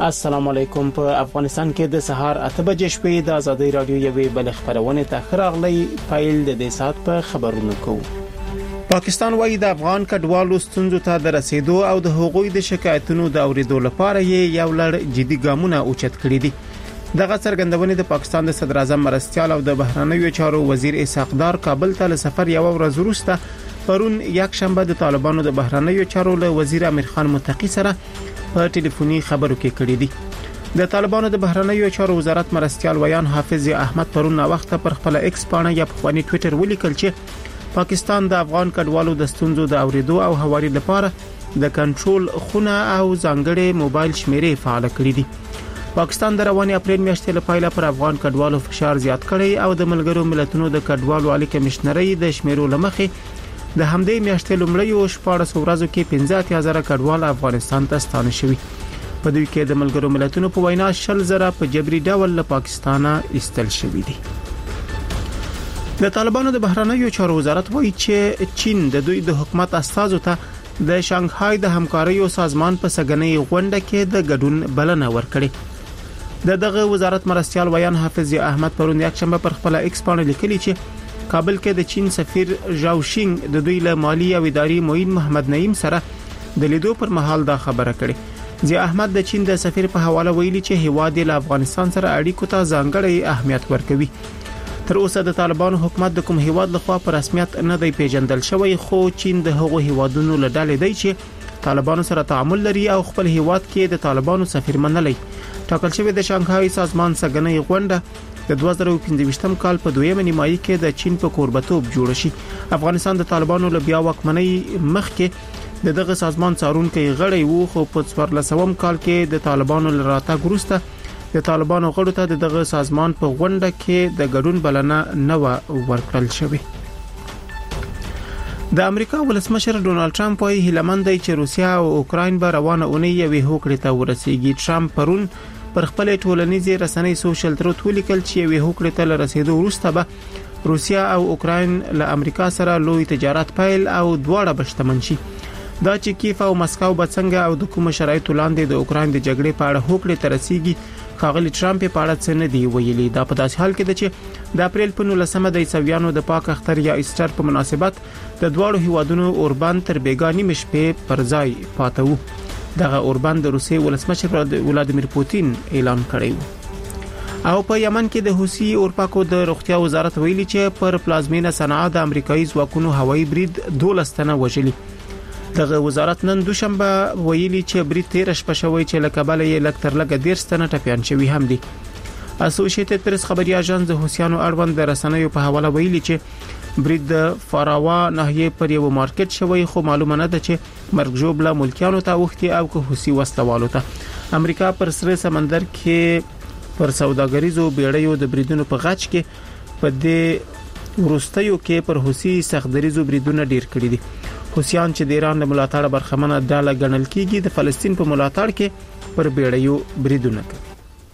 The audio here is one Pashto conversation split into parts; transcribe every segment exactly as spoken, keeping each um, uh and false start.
السلام علیکم. په افغانستان کې د سهار اته بجې شپې د ازادي رادیو یوې بل خبرونه ته خراغلی فایل د دې سات په خبرونو کوو. پاکستان وايي د افغان کډوالو ستونزو ته د رسیدو او د حقوقي د شکایتونو د اوریدو لپاره یې یو لړ جدي ګامونه اوچت کړي دي. دغه څرګندونه د پاکستان د صدر اعظم مرستيال او د بهرنیو چارو وزیر اسحاق دار کابل ته سفر یو ورځ وروسته پرون یک شنبه د طالبانو د بهرنیو چارو له وزیر امیر خان متقی سره په ټلیفوني خبرو کې کړي دي. د طالبانو د بهرنیو چارو وزارت مرستيال ویان حافظ احمد پرون وخت پر خپل ایکس پاڼه یا په خپل ټوئیټر ولیکل چې پاکستان د افغان کډوالو د ستونزو د اوریدو او حوالي لپاره د کنټرول خونه او ځانګړي موبایل شمیرې فعال کړې دي. پاکستان د رواني اپریل میاشتې لپاره پر افغان کډوالو فشار زیات کړی او د ملګرو ملتونو د کډوالو عالی کمشنري د شمیرو لمخې د همدې میاشتې لومړی شپږ ورځو کې پنځه اتیا زره کډوال افغانستان ته ستانه شوي. په دوی کې د ملګرو ملتونو په وینا شل زره په جبري ډول له پاکستانه ایستل شوي دي. د طالبانو د بهرنیو چارو وزارت وایي چې چین د دوی د حکومت استازو ته د شانګهای د همکاریو سازمان په سګنۍ غونډه کې د ګډون بلنه ورکړه. د دغه وزارت مرستيال ویان حافظ احمد پرون یک شنبه پر خپل ایکس باندې لیکلي چې کابل کې د چین سفیر ژاو شینګ د دوی له مالی او اداري معین محمد نعیم سره د لیدو پر مهال دا خبره کړې. ضیاء احمد د چین د سفیر په حواله ویلي چې هیواد له افغانستان سره اړیکو ته ځانګړی اهمیت ورکوي. تر اوسه د طالبانو حکومت د کوم هیواد لخوا په رسمیت نه دی پیژندل شوی، خو چین د هغو هیوادونو له ډلې دی چې طالبانو سره تعامل لري او خپل هیواد کې د طالبانو سفیر منلی. ټاکل شوی د شانګهای سازمان سګنۍ غونډه د دوه زره پنځه کال په دویمه نیمایي کې د چین په کوربتوب جوړ شي. افغانستان د طالبانو له بیا واکمنۍ مخکې د دغه سازمان څارونکي غړی وو، خو په څوارلسم کال کې د طالبانو له راتګ وروسته د طالبانو غړو ته دغه سازمان په غونډه کې د ګډون بلنه نه ورکړل شوې. د امریکا ولسمشر ډونالد ټرمپ وايي هیلمند دی چې روسیا او اوکراین به روانه اونۍ یوې هوکړې ته ورسیږي. ټرمپ پرون پر خپل ټولنیزې رسنۍ سوشل تروت ولیکل چې یوې هوکړې ته رسیدو وروسته به روسیا او اوکراین له امریکا سره لوی تجارت پیل او دواړه بشتمن شي. دا چې کیف او مسکو به څنګه او د کوم شرایطو لاندې د اوکراین د جګړې په اړه هوکړې ته رسیږي ښاغلي ټرمپ په اړه څه نه دی ویلي. دا په داسې حال کې ده چې د اپریل په نولسمه د عیسویانو د پاک اختر یا ایسټر په مناسبت د دواړو هیوادونو اوربان تر بیګانی مشپې پر ځای پاتې وو. دغه اوربان د روسي ولسمشر ولادیمیر پوتین اعلان کړی و. او په یمن کې د حوثي اورپاکو د روغتیا وزارت ویلي چې پر پلازمینه صنعا د امریکایي ځواکونو هوایي برید دولس تنه وژلي. دغه وزارت نن دوشنبه ویلي چې برید تیر شپه شوی چې له کابل یې لکتر لګ ډیر ستنه ټپيان شوی هم دي. اسوسییټډ پریس خبري اژانس د حوثیانو اړوند د رسنیو په حواله ویلي چې برید د فراوا ناحیه پر یو مارکیټ شوی، خو معلومه نه ده چې مرګ جوړ له ملکیانو ته وختي او که حوثي وسلوالو ته. امریکا پر سره سمندر کې پر سوداګریزو بیړیو د بریدونو په غچ کې په دې ورستیو کې پر حوثي سختدریزو بریدونه ډیر کړی دي. حوثیان چې د ایران له ملاتړ برخمنه ډله ګڼل کیږي د فلسطین په ملاتړ کې پر بیړیو بریدونه کوي.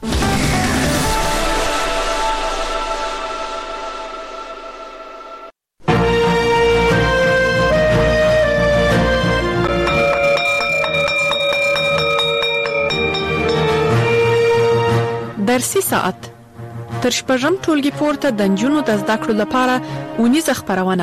درسي ساعت تر شپږم ټولګي پورته د نجونو د زده کړو لپاره اونیزه خبرونه.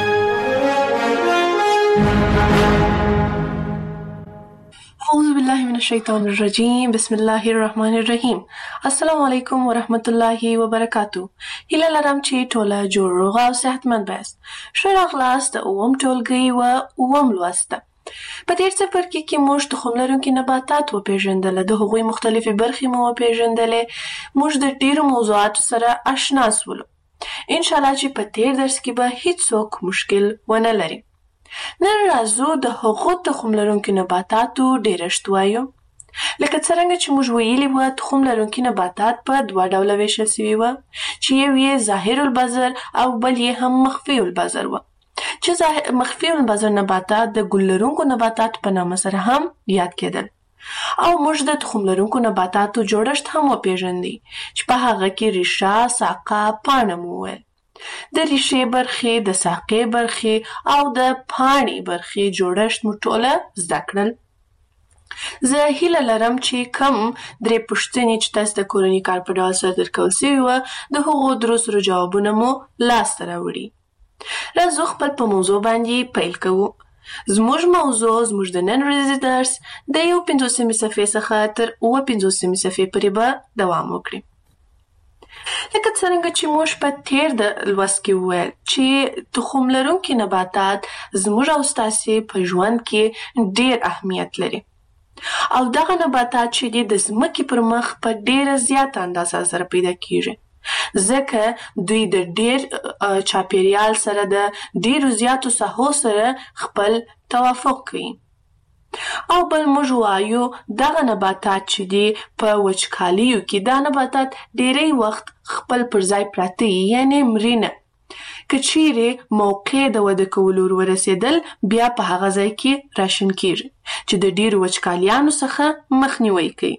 اعوذ بالله من الشیطان الرجیم، بسم الله الرحمن الرحیم. السلام علیکم ورحمت الله وبرکاتو. هیله لرم چې ټوله جوړ روغ او صحتمند یاست. ښه راغلاست د اووم ټولګي و اووم لوست. په دې څپرکي کې موږ تخم لرونکي نباتات وپېژندل، د هغوی مختلفې برخې مو وپېژندلې. موږ د ډېرو موضوعاتو سره آشنا شولو. ان شاء الله چې په تیر درس کې به هیڅوک مشکل ونه لري. نن راځو د هغو تخم لرونکي نباتاتو ډېرښت وایو. لکه څرنګه چې موږ ویلي وو، تخم لرونکي نباتات په دوه ډوله ویشل شوي وو چې یو یې ظاهر البذر او بل یې هم مخفي البذر وو. چې مخفي البذر نباتات د ګل لرونکو نباتات په نامه سره هم یاد کېدل. او موږ د تخم لرونکو نباتاتو جوړښت هم وپېژندی چې په هغه کې ریښه، ساقه، پاڼه مو وویل. د ریښې برخې، د ساقې برخې او د پاڼې برخې جوړښت مو ټوله زده کړل. زه هیله لرم چې کم درې پوښتنې چې تاسو د کورني کار په ډول سره درکول سوي وه د هغو درو سرو جوابونه مو لاسته راوړي. راځو خپل په موضوع باندې پیل کوو. زموږ موضوع زموږ د نن ورځې درس د یو پنځوسمې صفحې څخه تر اووه پنځوسمې صفحې پورې به دوام وکړي. لکه څرنګه چې موږ په تیر د لوست کې وویل چې تخم لرونکي نباتات زموږ او ستاسې په ژوند کې ډېر اهمیت لري او دغه نباتات چې دي د ځمکې پر مخ په ډېره زیاته اندازه سره پیدا کیږي ځکه دوی د ډېر چاپیریال سره د ډېرو زیاتو ساحو سره خپل توافق کوي. او بل موږ وایو دغه نباتات چې دي په وچکالیو کې دا نباتات ډېری وخت خپل پر ځای پراته یعنی مرینه که چیرې موقع د وده کولو ورسېدل بیا په هغه ځای کې راشن کیږي چې د ډېرو وچکالیانو څخه مخنیوی کوي.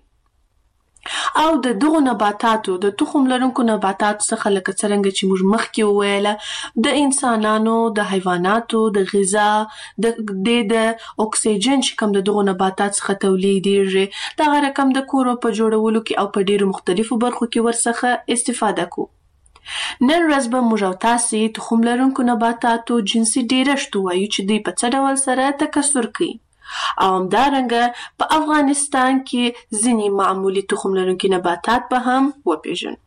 او د دغو نباتاتو د تخم لرونکو نباتاتو څخه لکه څرنګه چې موږ مخکې وویله د انسانانو د حیواناتو د غذا د د اکسیجن چې کوم د دغو نباتات څخه تولیدیږي دغه رقم د کورو په جوړولو کې او په ډېرو مختلفو برخو کې ورڅخه استفاده کوو. نن ورځ به موږ او تاسې تخم لرونکو نباتاتو جنسي ډېرښت ووایو چې دوی په څه ډول سره تکثر کوي او همدارنګه په افغانستان کې ځینې معمولي تخم لرونکي نباتات به هم وپېژنو.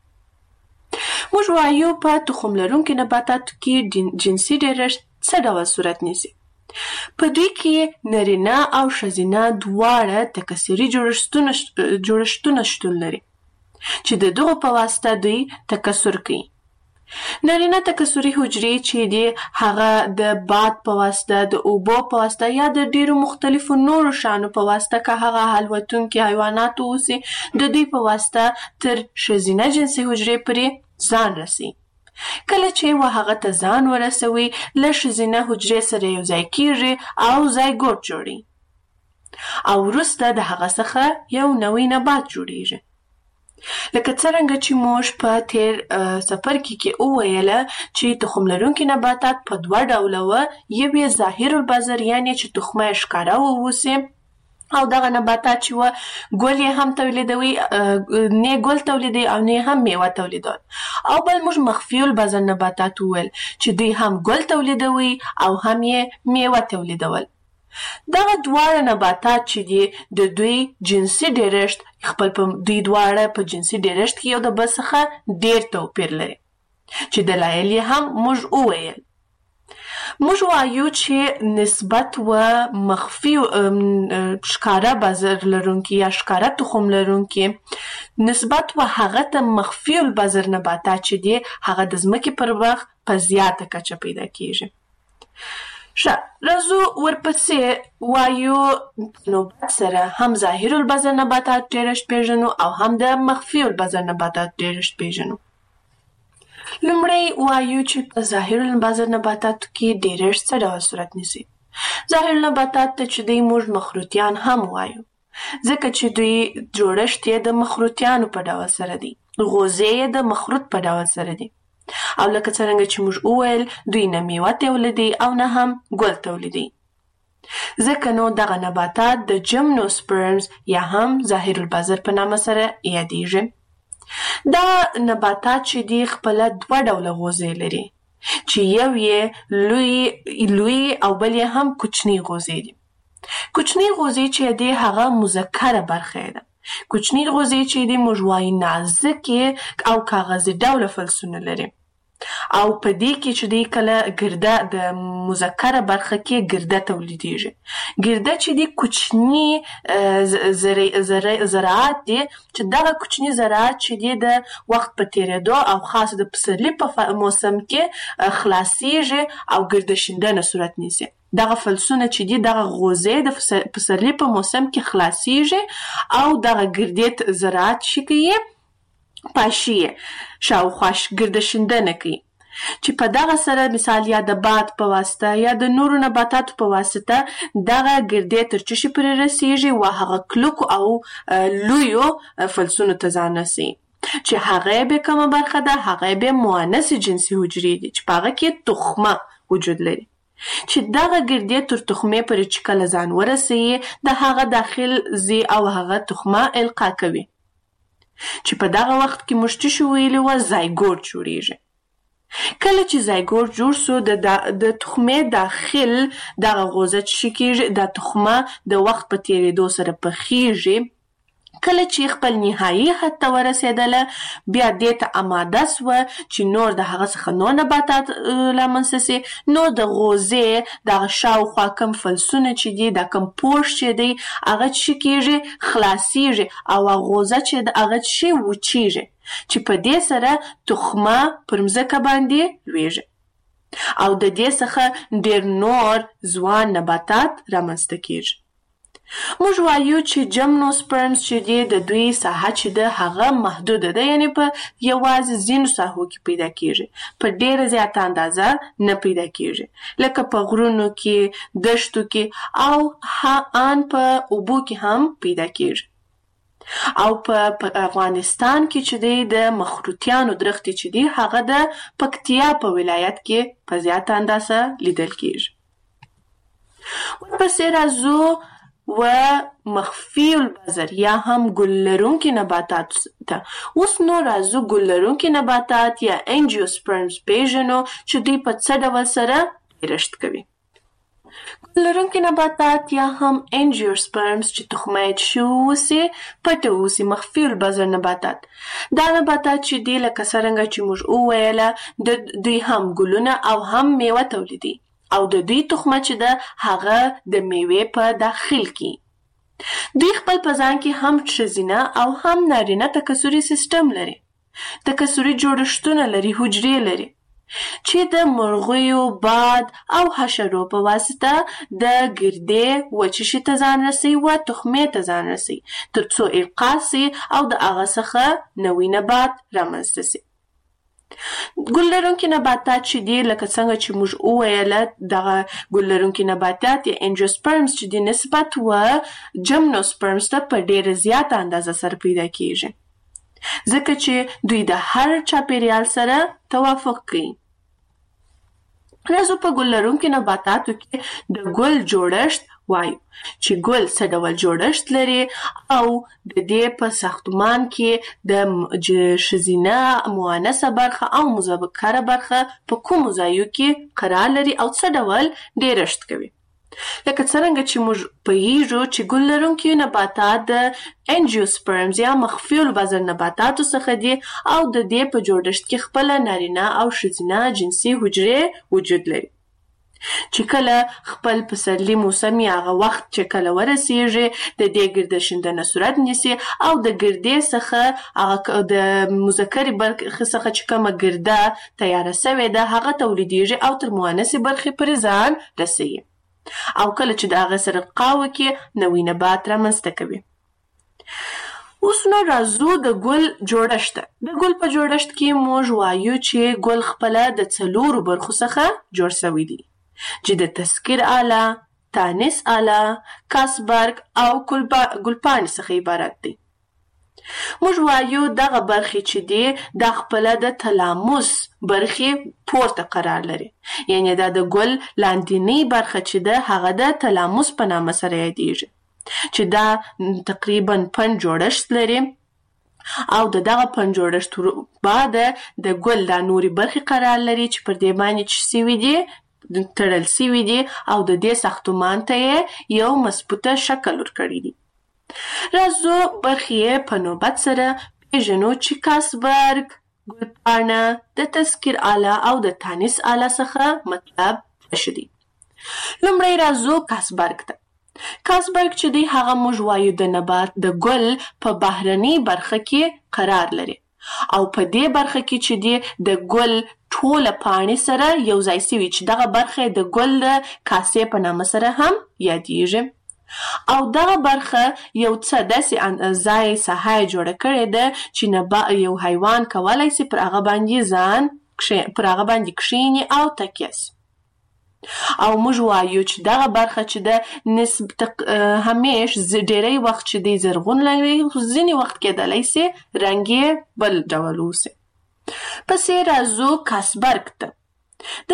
موږ وایو په تخم لرونکي نباتاتو کې جنسي ډېرښت څه ډول صورت نیسي. په دوی کې نرینه او ښځینه دواړه تکثري جوړښتونه شتون لري چې د دغو په واسطه دوی تکثر کوي. نارینه تکثري حجرې چې دي هغه د باد په واسطه د اوبو په واسطه یا د ډیرو مختلفو نورو شانو په واسطه که هغه الوتونکي حیوانات اوسي د دوی په واسطه تر ښځینه جنسي حجرې پورې ځان رسي. کله چې و هغه ته ځان ورسوي له ښځینه حجرې سره یو ځای کیږي او زایګوټ جوړي او وروسته د هغه څخه یو نوی نبات جوړیږي. لکه څرنګه چې موږ په تیر څپرکي کې وویله چې تخم لرونکي نباتات په دوه ډوله وه، یو یې ظاهر البذر یعنې چې تخمه یې ښکاره واوسي او دغه نباتات چې وه ګل یې هم تولیدوي نه ګل تولیدوي او نه هم میوه تولیدوي. او بل موږ مخفي البذر نباتات وویل چې دوی هم ګل تولیدوي او هم یې میوه تولیدول. دغه دواړه نباتات چې دي د دوی جنسي ډېرښت خپل په دوی دواړه په جنسي ډېرښت کې یو د بل څخه ډېر توپیر لري چې دلایل یې هم موږ وویل. موږ وایو چې نسبت و مخفي ښکاره بذر لرونکي یا ښکاره تخم لرونکي نسبت و هغه ته مخفي البذر نباتات چې دي هغه د ځمکې پر مخ په زیاته کچه پیدا کیږي. ښه راځو ورپسې وایو نوبت سره هم ظاهر البذر نباتات ډېرښت پېژنو او هم د مخفي البذر نباتات ډېرښت پېژنو. لومړی وایو چې په ظاهر البذر نباتاتو کې ډېرښت څه ډول صورت نیسي. ظاهر النباتات ته چې دوی موږ مخروطیان هم وایو ځکه چې دوی جوړښت یې د مخروطیانو په ډول سره دی، غوزې یې د مخروط په ډول سره دی او لکه څرنګه چې موږ وویل دوی نه میوه تولیدوي او نه هم ګل تولیدوي. ځکه نو دغه نباتات د جمنوسپرمز یا هم ظاهر البذر په نامه سره یادیږي. دا نباتات چې دي خپله دوه ډوله غوزې لري چې یو یې لوی لوی او بل یې هم کوچني غوزې دي. کوچني غوزې چې دي هغه مذکره برخه ده. کوچني غوزې چې دي موږ وایو نازکې او کاغذي ډوله فلزونه لري او په دې کې چې دی کله ګرده د مذکره برخه کې ګرده تولیدیږي. ګرده چې دی کوچني زراعت دی چې دغه کوچني زراعت چې دی د وخت په تیریدو او خاص د پسرلي په موسم کې خلاصیږي او ګرده شیندنه صورت نیسي. دغه فلزونه چې دي دغه غوزې د پسرلي په موسم کې خلاصیږي او دغه ګردې زراعت چې کوي پاشي شاوخوا ګرده شیندنه کوي چې په دغه سره مثال یا د باد په واسطه یا د نورو نباتاتو په واسطه دغه ګردې تر چشي پورې رسیږي او هغه کلکو او لویو فلزونو ته ځان رسوي چې هغه به کومه برخه ده، هغه به مؤنث جنسي حجرې دي چې په هغه کې تخمه وجود لري. چې دغه ګردې تر تخمې پورې چې کله ځان ورسوي د هغه داخل ځي او هغه تخمه القا کوي چې په دغه وخت کې موږ څه شو ویلي وه زایګوټ جوړیږي. کله چې زایګوټ جوړ سو د د تخمې داخل دغه غوزه چې کېږي دا تخمه د وخت په تېرېدو سره پخیږي. کله چې خپل نهایي حد ته ورسېدله بیا دې ته آماده سوه چې نور د هغه څخه نور نباتات رامنځته سي. نو د غوزې دغه شاوخوا کم فلسونه چې دي دا کم پوښ چې دی هغه څه کېږي خلاصیږي او غوزه چې د هغه څه وچیږي چې په دې سره تخمه پر مځکه باندې لویږي او د دې څخه ډېر نور ځوان نباتات رامنځته کېږي. موږ وایو چې جمنوسپرمز چې دی د دوی ساحه چې ده هغه محدوده ده، یعنی په یوازې ځینو ساحو کې پیدا کېږي، په ډېره زیاته اندازه نه پیدا کېږي، لکه په غرونو کې، دښتو کې او ان په اوبو کې هم پیدا کېږي. او په افغانستان کې چې دی د مخروطیانو درختې چې دی هغه د پکتیا په ولایت کې په زیاته اندازه لیدل کېږي. ورپسې راځو و مخفي البذر یا هم ګل لرونکي نباتات ته. اوس نو راځو ګل لرونکي نباتات یا انجیوسپرمز پیژنو چې دوی په څه ډول سره پیدایښت کوي. ګل لرونکي نباتات یا هم انجیوسپرمز چې تخمه شو اوسي پټه اوسي مخفي البذر نباتات. دا نباتات چې دی لکه څرنګه چې موږ وویله د دوی هم ګلونه او هم میوه تولیدي او د دوی تخمه چې ده هغه د میوې په داخل کې. دوی خپل په ځان کې هم ښځینه او هم نارینه تکثري سیستم لري. تکثري جوړښتونه لري، حجرې لري چې د مرغیو، باد او حشرو په واسطه د ګردې وچشي ته ځان رسوي و تخمې ته ځان رسوي تر څو القا سي او د هغه څخه نوی نبات رامنځته سي. ګل لرونکي نباتات چې دي لکه څنګه چې موږ وویله دغه ګل لرونکي نباتات یا انجیوسپرمز چې دي نسبت و جمنوسپرمز ته په ډېره زیاته اندازه سره پیدا کېږي ځکه چې دوی د هر چاپېریال سره توافق کوي. راځو په ګل لرونکي نباتاتو کې د ګل جوړښت وایو چې ګل څه ډول جوړښت لري او د دې په ساختمان کې د ښځینه مؤنثه برخه او مذکره برخه په کومو ځایو کې قرار لري او څه ډول ډیرښت کوي. لکه څرنګه چې موږ پوهیږو چې ګل لرونکي نباتات د انجیوسپرمز یا مخفي البذر نباتاتو څخه دي او د دې په جوړښت کې خپله نارینه او ښځینه جنسي حجرې وجود لري چې کله خپل پسرلي موسمي هغه وخت چې کله ورسیږي د دې ګرده شیندنه صورت نیسي او د ګردې څخه هغه د مذکرې برخې څخه چې کومه ګرده تیاره سوې ده هغه تولیدیږي او تر مؤنثې برخې پورې ځان رسوي او کله چې د هغه سره القا وکړي نوی نبات رامنځته کوي. اوس نو راځو د ګل جوړښت. د ګل په جوړښت کې موږ وایو چې ګل خپله د څلورو برخو څخه جوړ شوی دی چې د تسکیر آله، تانیث آله، کاسبرګ او ګلپاڼې څخه عبارت دی. موږ وایو دغه برخې چې دی دا خپله د تلاموس برخې پورته قرار لري، یعنی دا د ګل لاندینۍ برخه چې ده هغه د تلاموس په نامه سره یادیږي چې دا تقریبا پنځ جوړښت لري او د دغه پنځ جوړښت بعد د ګل دا نورې برخې قرار لري چې پر دې باندې چې سوي دي تړل سوي دي او د دې ساختمان ته یو مضبوطه شکل ورکړی دی. راځو برخې په نوبت سره پیژنو چې کاسبرګ، ګلپاڼه، د تسکیر آله او د تانیث آله څخه مطلب څه دي. لومړی راځو کاسبرګ ته. کاسبرګ چې دی هغه موږ وایو د نبات د ګل په بهرنۍ برخه کې قرار لري او په دې برخه کې چې دی د ګل ټوله پاڼې سره یو ځای سوي چې دغه برخه د ګل د کاسې په نامه سره هم یادیږي او دغه برخه یو څه داسې ځای ساحه جوړه کړې ده چې یو حیوان کولی سي پر هغه باندې ځان پر هغه باندې کښیني او تکیه سي. او موږ وایو چې دغه برخه چې ده نسبت همیش ډېری وخت چې دی زرغون لري، ځینې وخت کېدلی سي رنګ یې بل ډول اوسي. پسې راځو کاسبرګ ته. د